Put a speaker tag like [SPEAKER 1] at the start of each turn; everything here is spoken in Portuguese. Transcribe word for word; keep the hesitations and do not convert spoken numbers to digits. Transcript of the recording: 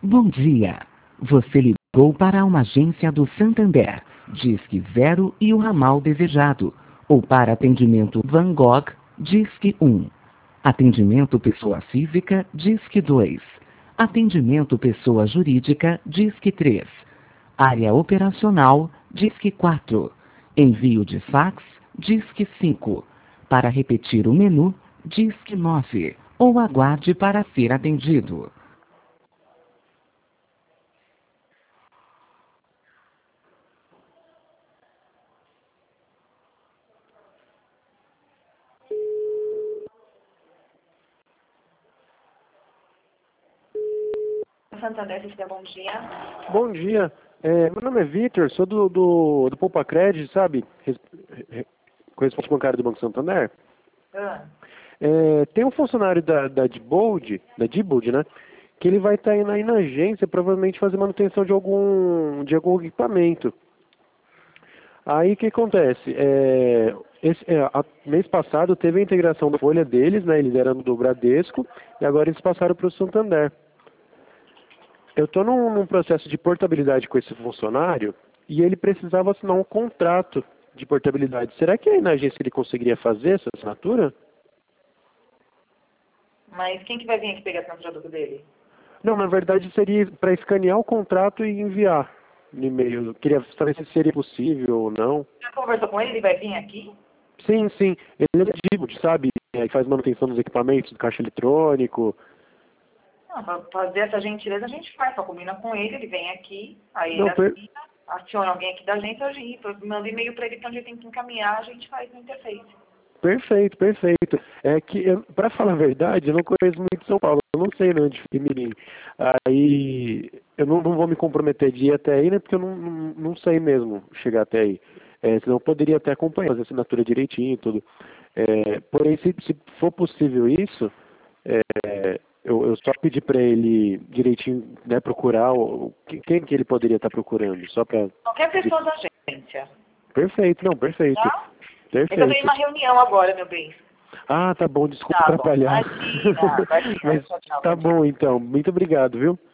[SPEAKER 1] Bom dia. Você ligou para uma agência do Santander, Disque Zero e o ramal desejado. Ou para atendimento Van Gogh, Disque um. Atendimento pessoa física, Disque dois. Atendimento pessoa jurídica, Disque três. Área operacional, Disque quatro. Envio de fax, Disque cinco. Para repetir o menu, Disque nove. Ou aguarde para ser atendido.
[SPEAKER 2] Santander, Cecília, bom dia.
[SPEAKER 3] Bom dia. É, meu nome é Vitor, sou do, do, do Poupa Credit, sabe? Res- re- Correspondente bancário do Banco Santander.
[SPEAKER 2] Ah,
[SPEAKER 3] É, tem um funcionário da, da Dibold, da Dibold, né? Que ele vai estar aí na, aí na agência, provavelmente fazer manutenção de algum, de algum equipamento. Aí o que acontece? É, esse, é, a- mês passado teve a integração da folha deles, né? Eles eram do Bradesco e agora eles passaram para o Santander. Eu estou num, num processo de portabilidade com esse funcionário e ele precisava assinar um contrato de portabilidade. Será que aí na agência ele conseguiria fazer essa assinatura?
[SPEAKER 2] mas quem que vai vir aqui pegar a assinatura do dele?
[SPEAKER 3] Não, na verdade seria para escanear o contrato e enviar no e-mail. Eu queria saber se seria possível ou não.
[SPEAKER 2] Já conversou com ele? Ele vai vir aqui?
[SPEAKER 3] Sim, sim. Ele é Dibold, sabe? É, que faz manutenção dos equipamentos, do caixa eletrônico.
[SPEAKER 2] Não, para fazer essa gentileza a gente faz, só combina com ele, ele vem aqui, aí ele
[SPEAKER 3] Não, per-
[SPEAKER 2] assina, aciona alguém aqui da agência, a gente manda e-mail para ele para onde ele tem que encaminhar, a gente faz no interface.
[SPEAKER 3] Perfeito, perfeito. É que, para falar a verdade, eu não conheço muito São Paulo. Eu não sei né, onde fica Mirim. Aí, eu não, não vou me comprometer de ir até aí, né? Porque eu não, não, não sei mesmo chegar até aí. É, senão eu poderia até acompanhar, fazer assinatura direitinho e tudo. É, porém, se, se for possível isso, é, eu, eu só pedi para ele direitinho né, procurar o, quem quem que ele poderia estar procurando, só para...
[SPEAKER 2] Qualquer pessoa da agência,
[SPEAKER 3] Perfeito, não, perfeito.
[SPEAKER 2] tá? É que eu tenho
[SPEAKER 3] Perfeito.
[SPEAKER 2] uma reunião agora, meu bem.
[SPEAKER 3] Ah, tá bom, desculpa
[SPEAKER 2] Tá bom,
[SPEAKER 3] atrapalhar.
[SPEAKER 2] imagina, imagina.
[SPEAKER 3] Mas
[SPEAKER 2] Tchau, tchau,
[SPEAKER 3] tá
[SPEAKER 2] bom dia.
[SPEAKER 3] bom então. Muito obrigado, viu?